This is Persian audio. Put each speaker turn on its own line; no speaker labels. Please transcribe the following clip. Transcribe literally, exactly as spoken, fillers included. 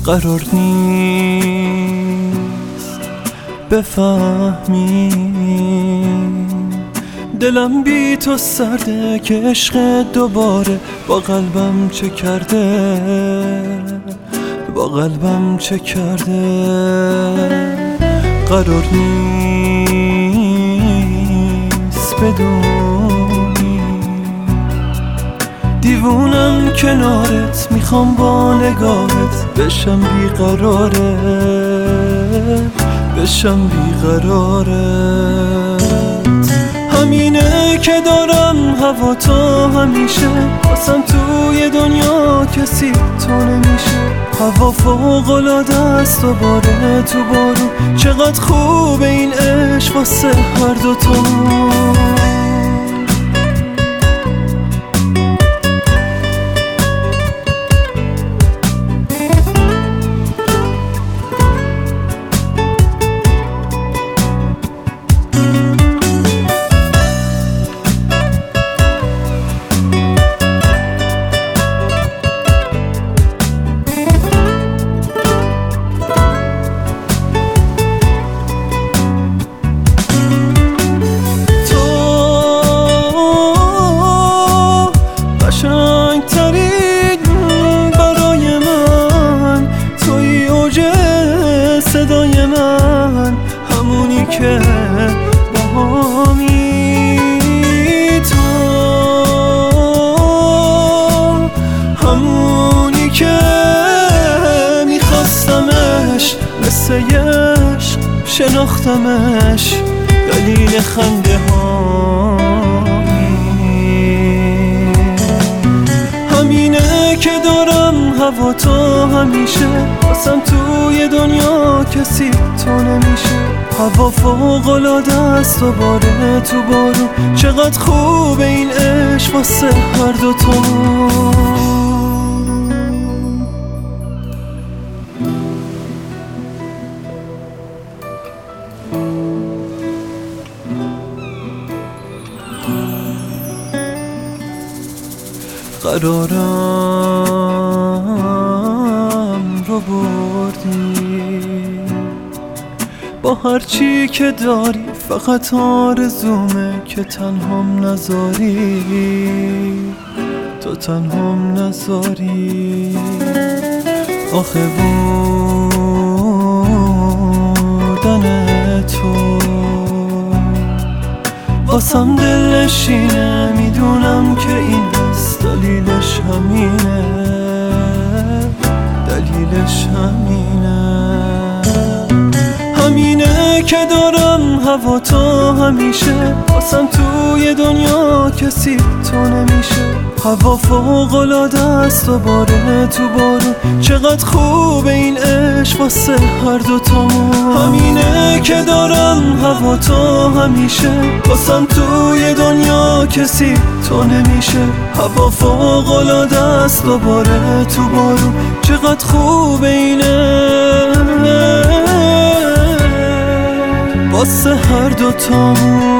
قرار نیست بفهمی دلم بی تو سرده که عشق دوباره با قلبم چه کرده، با قلبم چه کرده. قرار نیست بدونی دیوونم کنارت، میخوام با نگاهت بشم بیقراره، بشم بیقرارت. همینه که دارم هوا تو همیشه، واسم توی دنیا کسی تو نمیشه. هوا فوق‌العاده است دوباره تو بارون، چقدر خوبه این عشق واسه هر دوتامون. صدای من همونی که باهامی، تو همونی که میخواستمش، مثل عشق شناختمش، دلیل خنده هامی. همینه که دارم هوا تو همیشه، واسم توی دنیا کسی تو نمیشه. هوا فوق‌العاده است دوباره تو بارون، چقدر خوبه این عشق واسه هر دوتامون. قرارم رو بردی با هر چی که داری، فقط آرزومه که تنهام نذاری، تو تنهام نذاری. آخه بودن تو واسم دلنشینه، میدونم که این بس دلیلش همینه، دلیلش همینه. همینه که دارم هوا تو همیشه، واسم توی دنیا کسی تو نمیشه. هوا فوق‌العاده است دوباره تو بارون، چقدر خوبه این عشق واسه هر دوتامون. همینه که دارم هوا تو همیشه، واسم توی دنیا کسی تو نمیشه. هوا فوق‌العاده است دوباره تو بارون، چقدر خوبه اینه واسه هر دوتامون.